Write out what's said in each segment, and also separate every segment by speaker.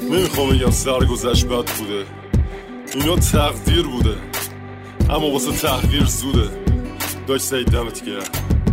Speaker 1: نمیخوام بگم سرگذشت بد بوده، اینا تقدیر بوده، اما واسه تحقیر زوده. داشت سعید دمت گرم.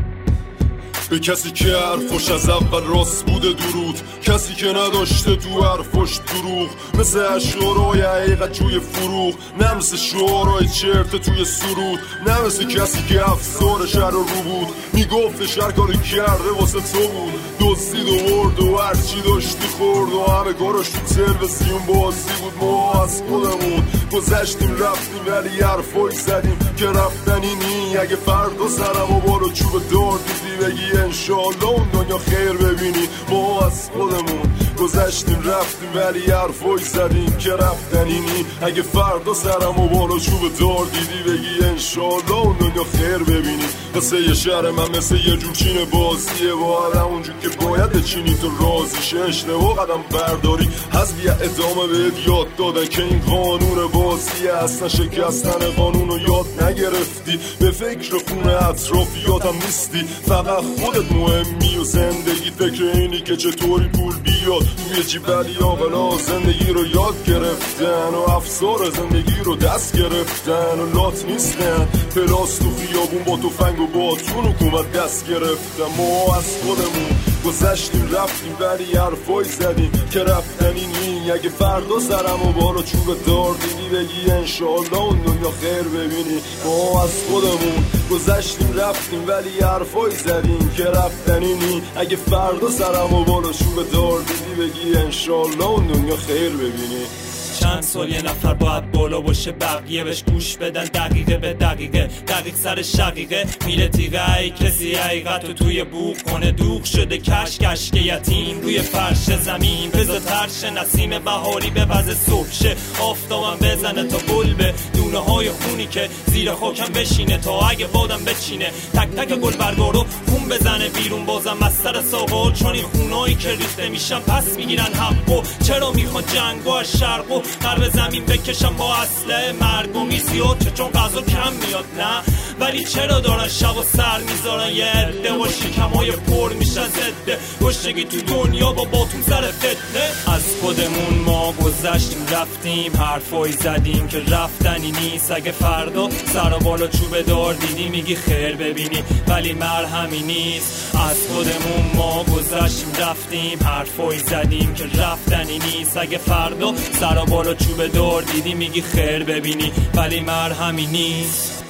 Speaker 1: به کسی که حرفش از اول راست بوده درود، کسی که نداشته تو حرفش دروغ، مثل اشعارهای حقیقت جوی فروغ، نه مثل شعارهای چرت توی سرود، نه مثل کسی که افسار شهر رو بود، میگفتش هر کاری کرده واسه تو بود، دزدید و برد و هرچی داشتی خورد و همه کاراش تو تلویزیون بازی بود. ما از خودمون گذشتیم رفتیم ولی حرفایی زدیم که رفتنی نی. اگه فردا سرم و بارو چوب دار دیدی بگی انشالله اون دنیا خیر ببینی. ما از خودمون گذشتیم رفتیم ولی حرفایی زدیم که رفتنی نی. اگه فردا سرم و بارو چوب دار دیدی بگی انشالله اون دنیا خیر ببینی. واسه یه شهر من مثل یه جور چین بازیه، با هر اونجور که باید بچینی تو راضیشه. اشتباه قدم برداری حذفی ادامه بهت یاد دادن که این قانون بازیه، اصلا شکستن قانون رو یاد نگرفتی. به فکر خونه اطرافیاتم نیستی، فقط خودت مهمی و زندگی فکر اینی که چطوری پول بیاد توی جیب. ولی آقلا زندگی رو یاد گرفتن و افسار زندگی رو دست گرفتن و لات نیستن. پلاس تو خیابون با تفنگ و باتون حکومت دست گرفتن. ما از خودمون گذشتیم رفتیم ولی حرفایی زدیم که رفتنی نی. اگه فردا سرم و بالا چوب دار دیدی بگی انشالله اون دنیا خیر ببینی. ما از خودمون گذشتیم رفتیم ولی حرفایی زدیم که رفتنی نی. اگه فردا سرم و بالا چوب دار دیدی بگی انشالله اون دنیا خیر ببینی.
Speaker 2: چند سال یه نفر باید بالا باشه بقیه بهش گوش بدن، دقیقه به دقیقه، دقیق سر شقیقه میره تیغه. ای کسی حقیقت رو توی بوق کنه دوغ شده کشک یتیم روی فرش زمین. بذار ترش نسیم بهاری به وز صبح شه، آفتابم بزنه تا گل به دونه های خونی که زیر خاکم بشینه تا اگه بادم بچینه. تک تک گل برگا رو خون بزنه بیرون بازم از سر ساقال، چون این خونایی که ریخته میشن پس میگیرن حقو. چرا میخوان جنگو از شرق و غرب زمین بکشم با اسلحه مرگ و میزیاد چون غذا کم میاد؟ نه ولی چرا دارن شب و سر میذارن یه عده و شکمای پر میشن زده گشتگی تو دنیا با باتون سر فتنه. از خودمون ما گذشتیم رفتیم حرفایی زدیم که رفتنی نیست. اگه فردا سر و بالا چوب دار دیدی میگی خیر ببینی ولی مرهمی نیست. از خودمون ما گذشتیم رفتیم حرفایی زدیم که رفتنی نیست. اگه فردا سر و بالا چوب دار دیدی میگی خیر ببینی ولی مرهمی نیست.